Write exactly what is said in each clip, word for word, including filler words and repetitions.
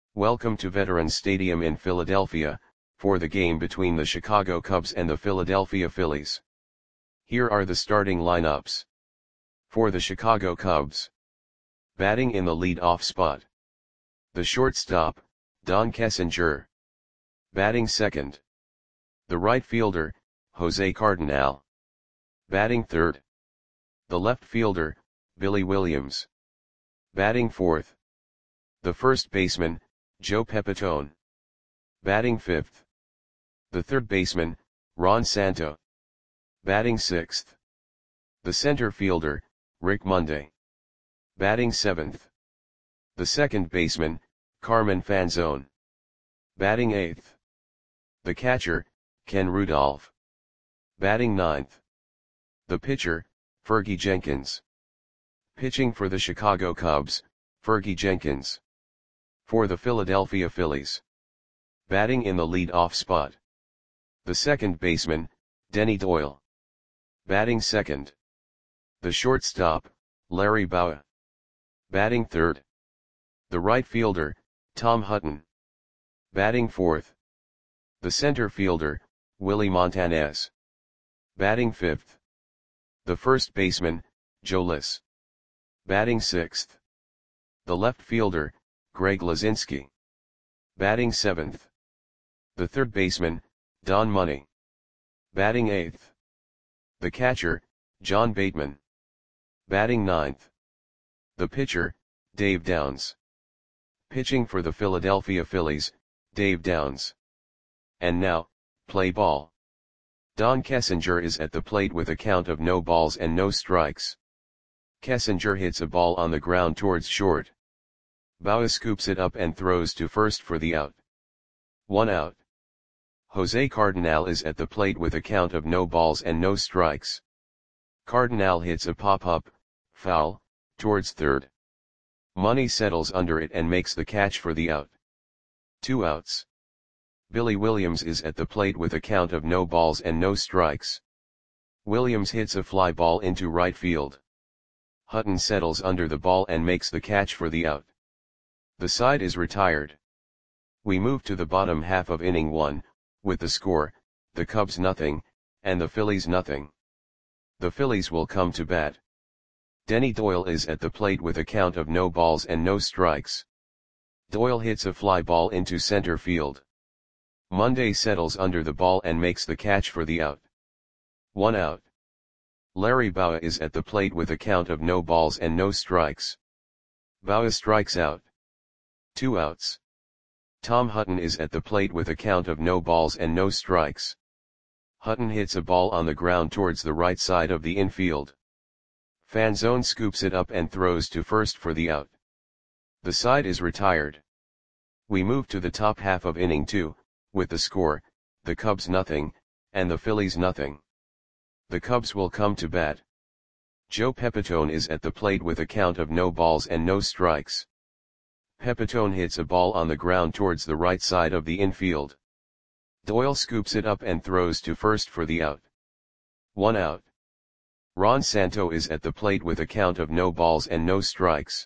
Welcome to Veterans Stadium in Philadelphia, for the game between the Chicago Cubs and the Philadelphia Phillies. Here are the starting lineups. For the Chicago Cubs. Batting in the lead-off spot. The shortstop, Don Kessinger. Batting second. The right fielder, Jose Cardinal. Batting third. The left fielder, Billy Williams. Batting fourth. The first baseman, Joe Pepitone. Batting fifth. The third baseman, Ron Santo. Batting sixth. The center fielder, Rick Monday. Batting seventh. The second baseman, Carmen Fanzone. Batting eighth. The catcher, Ken Rudolph. Batting ninth. The pitcher, Fergie Jenkins. Pitching for the Chicago Cubs, Fergie Jenkins. For the Philadelphia Phillies. Batting in the lead-off spot. The second baseman, Denny Doyle. Batting second. The shortstop, Larry Bowa. Batting third. The right fielder, Tom Hutton. Batting fourth. The center fielder, Willie Montanez. Batting fifth. The first baseman, Joe Liss. Batting sixth. The left fielder, Greg Lazinski. Batting seventh. The third baseman, Don Money. Batting eighth. The catcher, John Bateman. Batting ninth. The pitcher, Dave Downs. Pitching for the Philadelphia Phillies, Dave Downs. And now, play ball. Don Kessinger is at the plate with a count of no balls and no strikes. Kessinger hits a ball on the ground towards short. Bowa scoops it up and throws to first for the out. One out. Jose Cardinal is at the plate with a count of no balls and no strikes. Cardinal hits a pop-up, foul, towards third. Money settles under it and makes the catch for the out. Two outs. Billy Williams is at the plate with a count of no balls and no strikes. Williams hits a fly ball into right field. Hutton settles under the ball and makes the catch for the out. The side is retired. We move to the bottom half of inning one, with the score, the Cubs nothing, and the Phillies nothing. The Phillies will come to bat. Denny Doyle is at the plate with a count of no balls and no strikes. Doyle hits a fly ball into center field. Monday settles under the ball and makes the catch for the out. One out. Larry Bowa is at the plate with a count of no balls and no strikes. Bowa strikes out. Two outs. Tom Hutton is at the plate with a count of no balls and no strikes. Hutton hits a ball on the ground towards the right side of the infield. Fanzone scoops it up and throws to first for the out. The side is retired. We move to the top half of inning two, with the score, the Cubs nothing, and the Phillies nothing. The Cubs will come to bat. Joe Pepitone is at the plate with a count of no balls and no strikes. Pepitone hits a ball on the ground towards the right side of the infield. Doyle scoops it up and throws to first for the out. One out. Ron Santo is at the plate with a count of no balls and no strikes.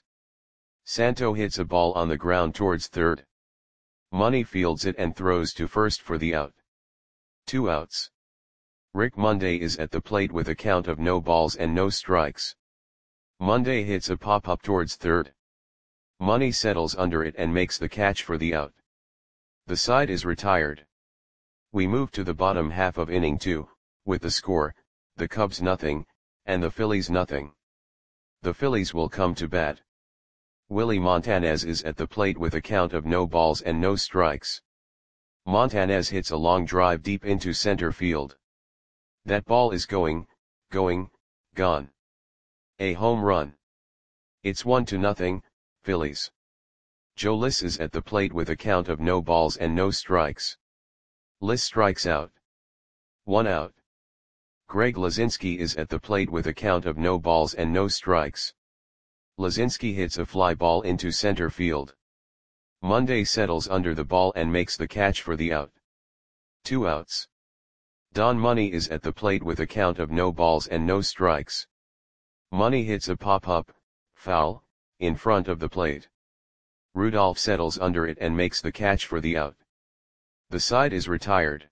Santo hits a ball on the ground towards third. Money fields it and throws to first for the out. Two outs. Rick Monday is at the plate with a count of no balls and no strikes. Monday hits a pop-up towards third. Money settles under it and makes the catch for the out. The side is retired. We move to the bottom half of inning two, with the score, the Cubs nothing, and the Phillies nothing. The Phillies will come to bat. Willie Montanez is at the plate with a count of no balls and no strikes. Montanez hits a long drive deep into center field. That ball is going, going, gone. A home run. It's one to nothing, Phillies. Joe Liss is at the plate with a count of no balls and no strikes. Liss strikes out. One out. Greg Lazinski is at the plate with a count of no balls and no strikes. Lazinski hits a fly ball into center field. Monday settles under the ball and makes the catch for the out. Two outs. Don Money is at the plate with a count of no balls and no strikes. Money hits a pop-up, foul, in front of the plate. Rudolph settles under it and makes the catch for the out. The side is retired.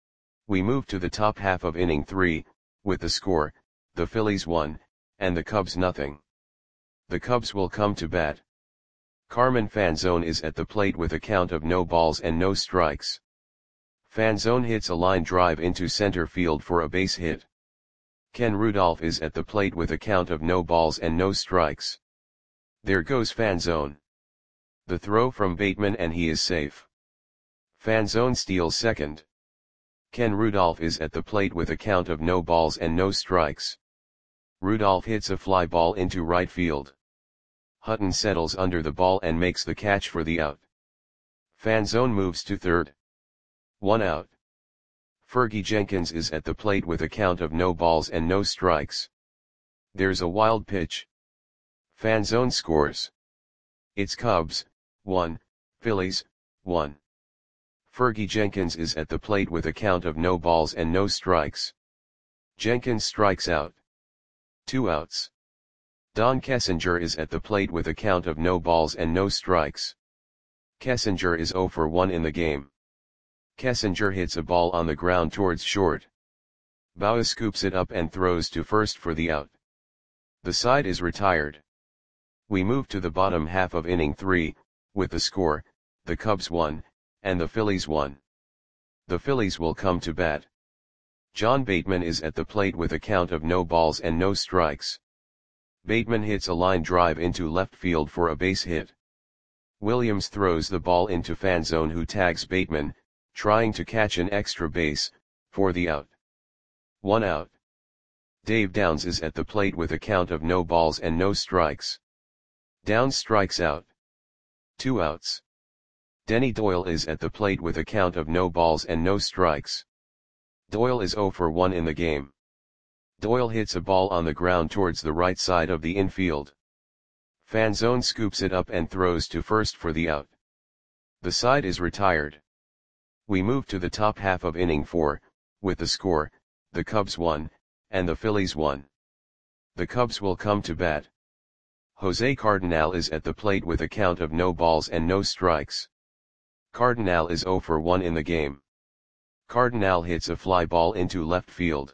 We move to the top half of inning three, with the score, the Phillies one, and the Cubs nothing. The Cubs will come to bat. Carmen Fanzone is at the plate with a count of no balls and no strikes. Fanzone hits a line drive into center field for a base hit. Ken Rudolph is at the plate with a count of no balls and no strikes. There goes Fanzone. The throw from Bateman and he is safe. Fanzone steals second. Ken Rudolph is at the plate with a count of no balls and no strikes. Rudolph hits a fly ball into right field. Hutton settles under the ball and makes the catch for the out. Fanzone moves to third. One out. Fergie Jenkins is at the plate with a count of no balls and no strikes. There's a wild pitch. Fanzone scores. It's Cubs, one, Phillies, one. Fergie Jenkins is at the plate with a count of no balls and no strikes. Jenkins strikes out. Two outs. Don Kessinger is at the plate with a count of no balls and no strikes. Kessinger is zero for one in the game. Kessinger hits a ball on the ground towards short. Bauer scoops it up and throws to first for the out. The side is retired. We move to the bottom half of inning three, with the score, the Cubs one, and the Phillies one. The Phillies will come to bat. John Bateman is at the plate with a count of no balls and no strikes. Bateman hits a line drive into left field for a base hit. Williams throws the ball into Fanzone, who tags Bateman, trying to catch an extra base, for the out. One out. Dave Downs is at the plate with a count of no balls and no strikes. Downs strikes out. Two outs. Denny Doyle is at the plate with a count of no balls and no strikes. Doyle is zero for one in the game. Doyle hits a ball on the ground towards the right side of the infield. Fanzone scoops it up and throws to first for the out. The side is retired. We move to the top half of inning four, with the score, the Cubs one, and the Phillies one. The Cubs will come to bat. Jose Cardinal is at the plate with a count of no balls and no strikes. Cardinal is zero for one in the game. Cardinal hits a fly ball into left field.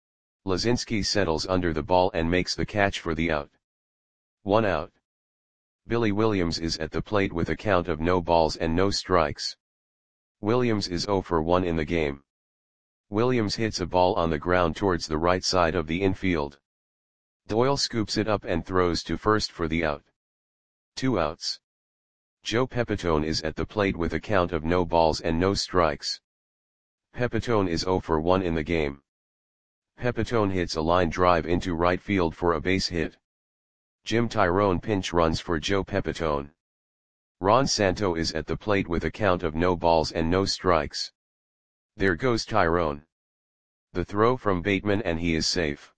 Lazinski settles under the ball and makes the catch for the out. One out. Billy Williams is at the plate with a count of no balls and no strikes. Williams is zero for one in the game. Williams hits a ball on the ground towards the right side of the infield. Doyle scoops it up and throws to first for the out. Two outs. Joe Pepitone is at the plate with a count of no balls and no strikes. Pepitone is zero for one in the game. Pepitone hits a line drive into right field for a base hit. Jim Tyrone pinch runs for Joe Pepitone. Ron Santo is at the plate with a count of no balls and no strikes. There goes Tyrone. The throw from Bateman and he is safe.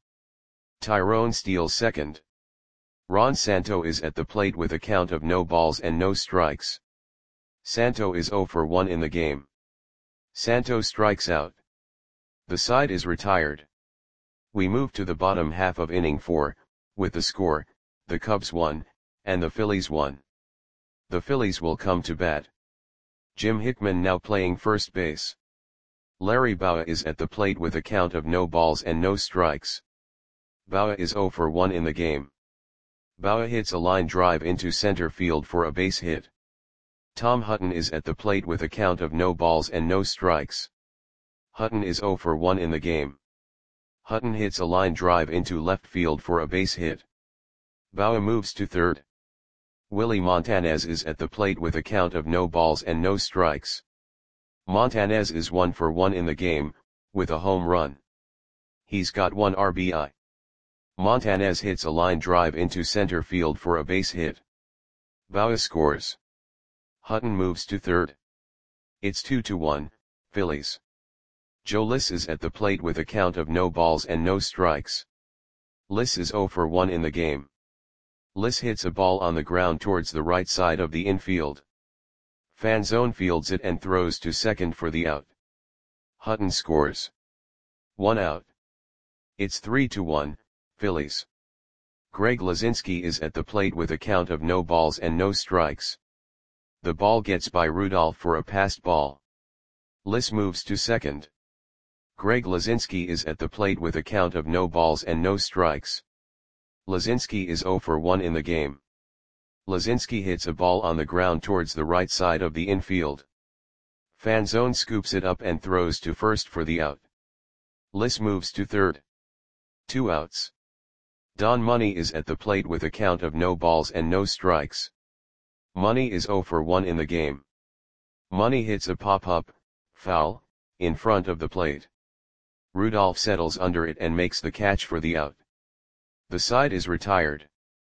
Tyrone steals second. Ron Santo is at the plate with a count of no balls and no strikes. Santo is zero for one in the game. Santo strikes out. The side is retired. We move to the bottom half of inning four, with the score, the Cubs one, and the Phillies one. The Phillies will come to bat. Jim Hickman now playing first base. Larry Bowa is at the plate with a count of no balls and no strikes. Bowa is zero for one in the game. Bowa hits a line drive into center field for a base hit. Tom Hutton is at the plate with a count of no balls and no strikes. Hutton is zero for one in the game. Hutton hits a line drive into left field for a base hit. Bowa moves to third. Willie Montanez is at the plate with a count of no balls and no strikes. Montanez is one for one in the game, with a home run. He's got one R B I. Montanez hits a line drive into center field for a base hit. Bowa scores. Hutton moves to third. It's two to one, Phillies. Joe Liss is at the plate with a count of no balls and no strikes. Liss is zero for one in the game. Liss hits a ball on the ground towards the right side of the infield. Fanzone fields it and throws to second for the out. Hutton scores. One out. It's three to one, Phillies. Greg Lazinski is at the plate with a count of no balls and no strikes. The ball gets by Rudolph for a passed ball. Liss moves to second. Greg Lazinski is at the plate with a count of no balls and no strikes. Lazinski is zero for one in the game. Lazinski hits a ball on the ground towards the right side of the infield. Fanzone scoops it up and throws to first for the out. Liss moves to third. Two outs. Don Money is at the plate with a count of no balls and no strikes. Money is zero for one in the game. Money hits a pop-up, foul, in front of the plate. Rudolph settles under it and makes the catch for the out. The side is retired.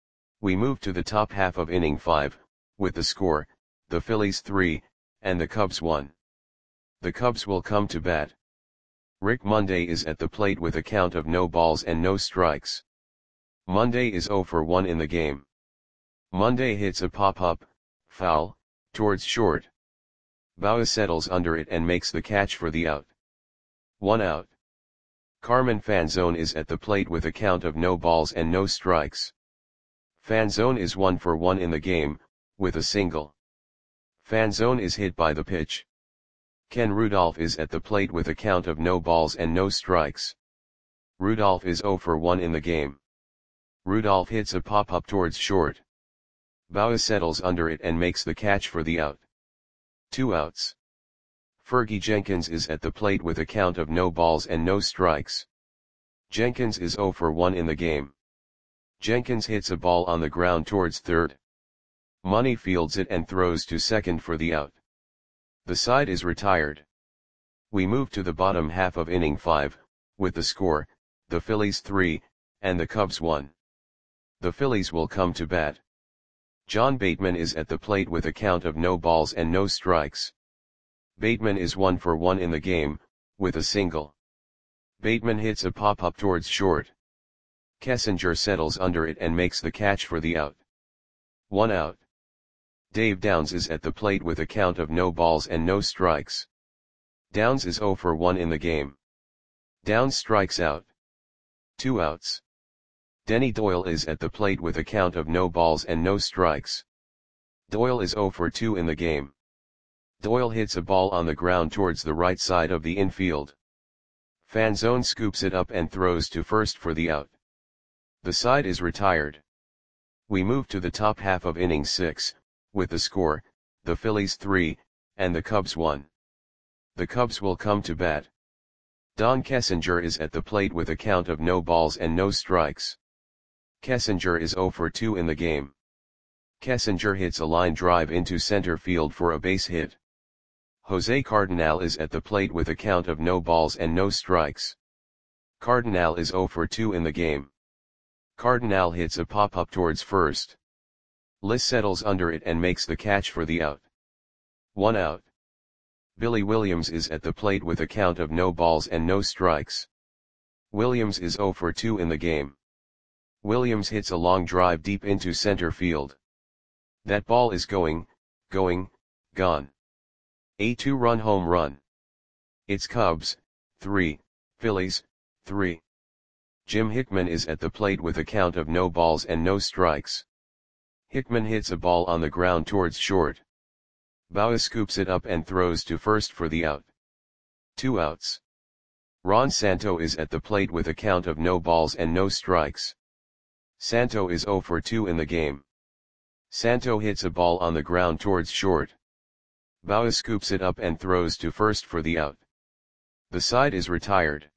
We move to the top half of inning five, with the score, the Phillies three, and the Cubs one. The Cubs will come to bat. Rick Monday is at the plate with a count of no balls and no strikes. Monday is zero for one in the game. Monday hits a pop-up, foul, towards short. Baugh settles under it and makes the catch for the out. One out. Carmen Fanzone is at the plate with a count of no balls and no strikes. Fanzone is one for one in the game, with a single. Fanzone is hit by the pitch. Ken Rudolph is at the plate with a count of no balls and no strikes. Rudolph is zero for one in the game. Rudolph hits a pop-up towards short. Baugh settles under it and makes the catch for the out. Two outs. Fergie Jenkins is at the plate with a count of no balls and no strikes. Jenkins is zero for one in the game. Jenkins hits a ball on the ground towards third. Money fields it and throws to second for the out. The side is retired. We move to the bottom half of inning five, with the score, the Phillies three, and the Cubs one. The Phillies will come to bat. John Bateman is at the plate with a count of no balls and no strikes. Bateman is one for one in the game, with a single. Bateman hits a pop-up towards short. Kessinger settles under it and makes the catch for the out. One out. Dave Downs is at the plate with a count of no balls and no strikes. Downs is zero for one in the game. Downs strikes out. Two outs. Denny Doyle is at the plate with a count of no balls and no strikes. Doyle is zero for two in the game. Doyle hits a ball on the ground towards the right side of the infield. Fanzone scoops it up and throws to first for the out. The side is retired. We move to the top half of inning six, with the score, the Phillies three, and the Cubs one. The Cubs will come to bat. Don Kessinger is at the plate with a count of no balls and no strikes. Kessinger is zero for two in the game. Kessinger hits a line drive into center field for a base hit. Jose Cardinal is at the plate with a count of no balls and no strikes. Cardinal is zero for two in the game. Cardinal hits a pop-up towards first. Liss settles under it and makes the catch for the out. One out. Billy Williams is at the plate with a count of no balls and no strikes. Williams is zero for two in the game. Williams hits a long drive deep into center field. That ball is going, going, gone. A two-run home run. It's Cubs, three, Phillies, three. Jim Hickman is at the plate with a count of no balls and no strikes. Hickman hits a ball on the ground towards short. Baugh scoops it up and throws to first for the out. Two outs. Ron Santo is at the plate with a count of no balls and no strikes. Santo is zero for two in the game. Santo hits a ball on the ground towards short. Baugh scoops it up and throws to first for the out. The side is retired.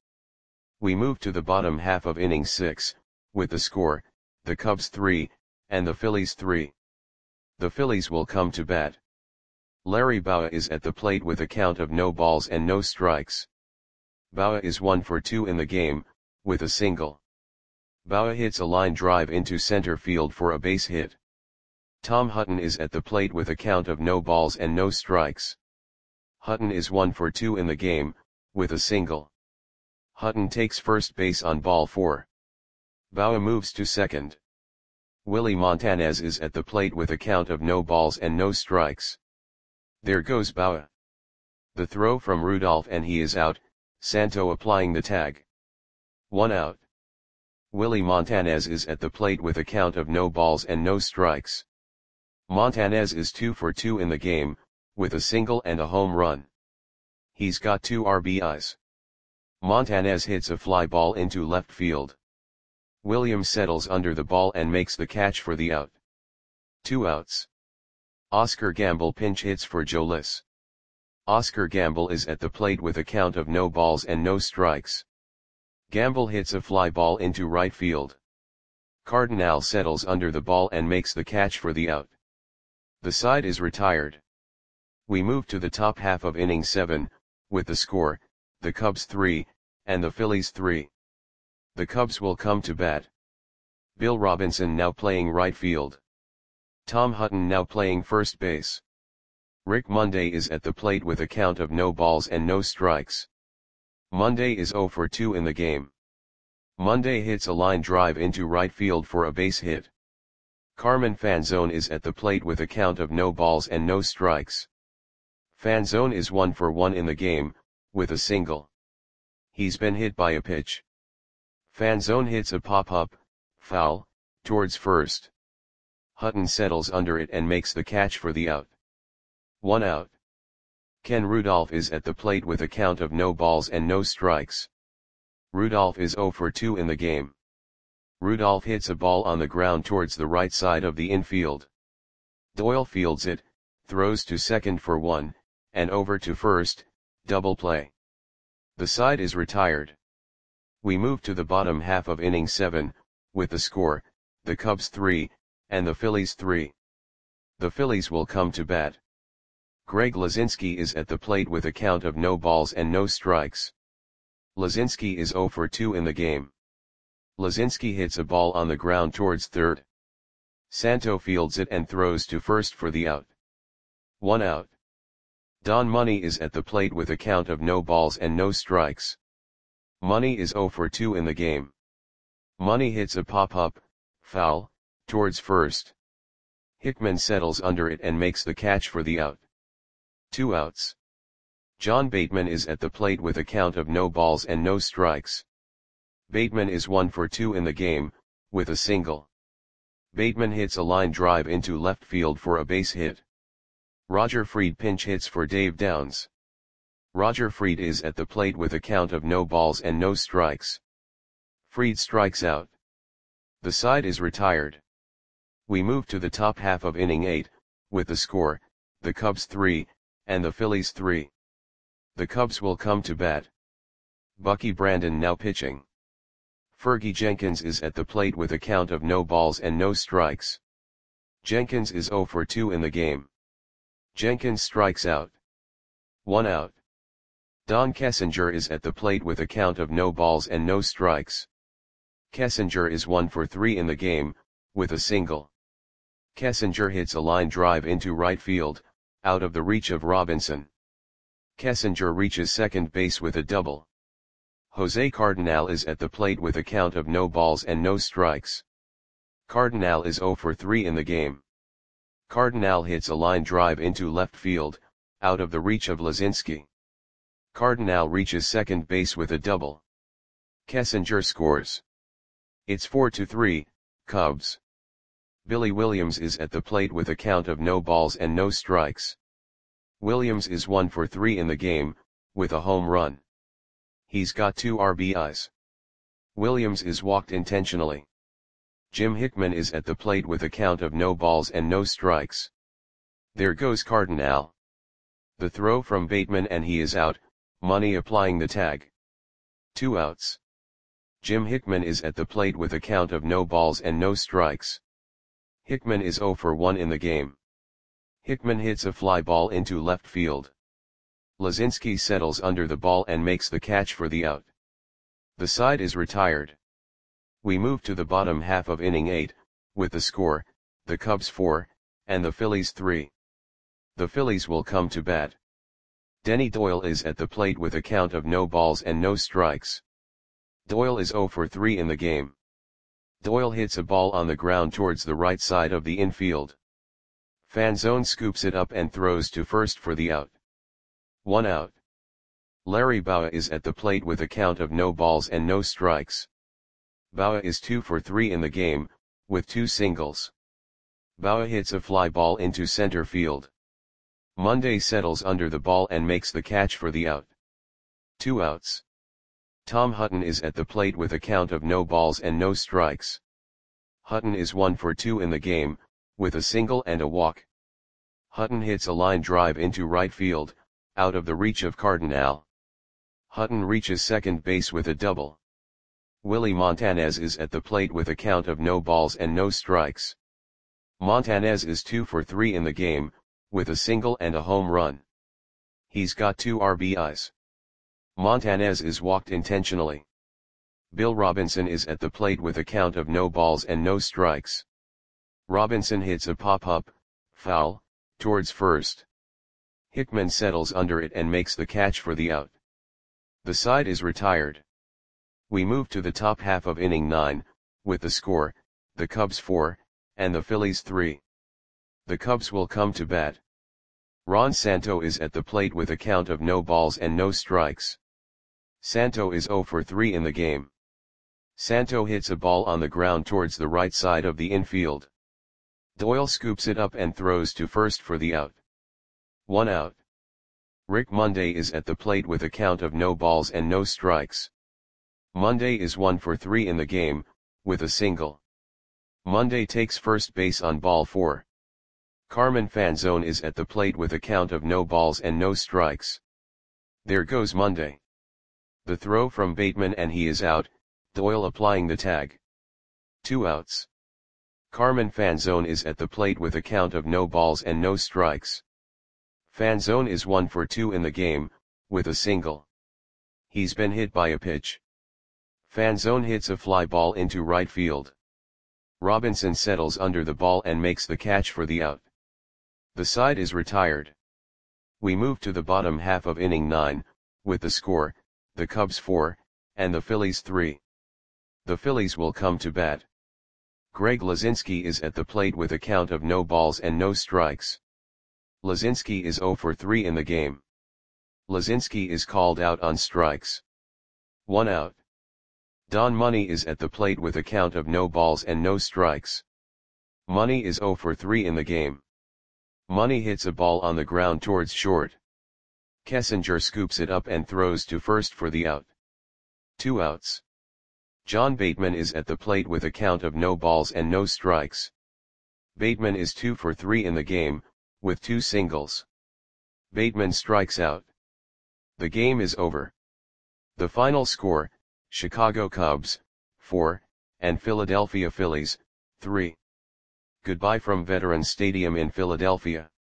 We move to the bottom half of inning six, with the score, the Cubs three, and the Phillies three. The Phillies will come to bat. Larry Baugh is at the plate with a count of no balls and no strikes. Baugh is one for two in the game, with a single. Baugh hits a line drive into center field for a base hit. Tom Hutton is at the plate with a count of no balls and no strikes. Hutton is one for two in the game, with a single. Hutton takes first base on ball four. Baugh moves to second. Willie Montanez is at the plate with a count of no balls and no strikes. There goes Baugh. The throw from Rudolph and he is out, Santo applying the tag. One out. Willie Montanez is at the plate with a count of no balls and no strikes. Montanez is two for two in the game, with a single and a home run. He's got two R B Is. Montanez hits a fly ball into left field. Williams settles under the ball and makes the catch for the out. Two outs. Oscar Gamble pinch hits for Joe Liss. Oscar Gamble is at the plate with a count of no balls and no strikes. Gamble hits a fly ball into right field. Cardinal settles under the ball and makes the catch for the out. The side is retired. We move to the top half of inning seven, with the score, the Cubs three, and the Phillies three. The Cubs will come to bat. Bill Robinson now playing right field. Tom Hutton now playing first base. Rick Monday is at the plate with a count of no balls and no strikes. Monday is zero for two in the game. Monday hits a line drive into right field for a base hit. Carmen Fanzone is at the plate with a count of no balls and no strikes. Fanzone is one for one in the game, with a single. He's been hit by a pitch. Fanzone hits a pop-up, foul, towards first. Hutton settles under it and makes the catch for the out. One out. Ken Rudolph is at the plate with a count of no balls and no strikes. Rudolph is zero for two in the game. Rudolph hits a ball on the ground towards the right side of the infield. Doyle fields it, throws to second for one, and over to first, double play. The side is retired. We move to the bottom half of inning seven, with the score, the Cubs three, and the Phillies three. The Phillies will come to bat. Greg Lazinski is at the plate with a count of no balls and no strikes. Lazinski is zero for two in the game. Lazinski hits a ball on the ground towards third. Santo fields it and throws to first for the out. One out. Don Money is at the plate with a count of no balls and no strikes. Money is zero for two in the game. Money hits a pop-up, foul, towards first. Hickman settles under it and makes the catch for the out. Two outs. John Bateman is at the plate with a count of no balls and no strikes. Bateman is one for two in the game, with a single. Bateman hits a line drive into left field for a base hit. Roger Freed pinch hits for Dave Downs. Roger Freed is at the plate with a count of no balls and no strikes. Freed strikes out. The side is retired. We move to the top half of inning eight, with the score, the Cubs three, and the Phillies three. The Cubs will come to bat. Bucky Brandon now pitching. Fergie Jenkins is at the plate with a count of no balls and no strikes. Jenkins is zero for two in the game. Jenkins strikes out. One out. Don Kessinger is at the plate with a count of no balls and no strikes. Kessinger is one for three in the game, with a single. Kessinger hits a line drive into right field, out of the reach of Robinson. Kessinger reaches second base with a double. Jose Cardinal is at the plate with a count of no balls and no strikes. Cardinal is zero for three in the game. Cardinal hits a line drive into left field, out of the reach of Lazinski. Cardinal reaches second base with a double. Kessinger scores. It's four to three, Cubs. Billy Williams is at the plate with a count of no balls and no strikes. Williams is one for three in the game, with a home run. He's got two R B Is. Williams is walked intentionally. Jim Hickman is at the plate with a count of no balls and no strikes. There goes Cardinal. The throw from Bateman and he is out, Money applying the tag. Two outs. Jim Hickman is at the plate with a count of no balls and no strikes. Hickman is zero for one in the game. Hickman hits a fly ball into left field. Lazinski settles under the ball and makes the catch for the out. The side is retired. We move to the bottom half of inning eight, with the score, the Cubs four, and the Phillies three. The Phillies will come to bat. Denny Doyle is at the plate with a count of no balls and no strikes. Doyle is zero for three in the game. Doyle hits a ball on the ground towards the right side of the infield. Fanzone scoops it up and throws to first for the out. One out. Larry Bowa is at the plate with a count of no balls and no strikes. Bowa is two for three in the game, with two singles. Bauer hits a fly ball into center field. Monday settles under the ball and makes the catch for the out. Two outs. Tom Hutton is at the plate with a count of no balls and no strikes. Hutton is one for two in the game, with a single and a walk. Hutton hits a line drive into right field, out of the reach of Cardinal. Hutton reaches second base with a double. Willie Montanez is at the plate with a count of no balls and no strikes. Montanez is two for three in the game, with a single and a home run. He's got two R B Is. Montanez is walked intentionally. Bill Robinson is at the plate with a count of no balls and no strikes. Robinson hits a pop-up, foul, towards first. Hickman settles under it and makes the catch for the out. The side is retired. We move to the top half of inning nine, with the score, the Cubs four, and the Phillies three. The Cubs will come to bat. Ron Santo is at the plate with a count of no balls and no strikes. Santo is zero for three in the game. Santo hits a ball on the ground towards the right side of the infield. Doyle scoops it up and throws to first for the out. One out. Rick Monday is at the plate with a count of no balls and no strikes. Monday is one for three in the game, with a single. Monday takes first base on ball four. Carmen Fanzone is at the plate with a count of no balls and no strikes. There goes Monday. The throw from Bateman and he is out, Doyle applying the tag. Two outs. Carmen Fanzone is at the plate with a count of no balls and no strikes. Fanzone is one for two in the game, with a single. He's been hit by a pitch. Fanzone hits a fly ball into right field. Robinson settles under the ball and makes the catch for the out. The side is retired. We move to the bottom half of inning nine, with the score, the Cubs four, and the Phillies three. The Phillies will come to bat. Greg Lazinski is at the plate with a count of no balls and no strikes. Lazinski is zero for three in the game. Lazinski is called out on strikes. One out. Don Money is at the plate with a count of no balls and no strikes. Money is zero for three in the game. Money hits a ball on the ground towards short. Kessinger scoops it up and throws to first for the out. Two outs. John Bateman is at the plate with a count of no balls and no strikes. Bateman is two for three in the game, with two singles. Bateman strikes out. The game is over. The final score, Chicago Cubs, four, and Philadelphia Phillies, three. Goodbye from Veterans Stadium in Philadelphia.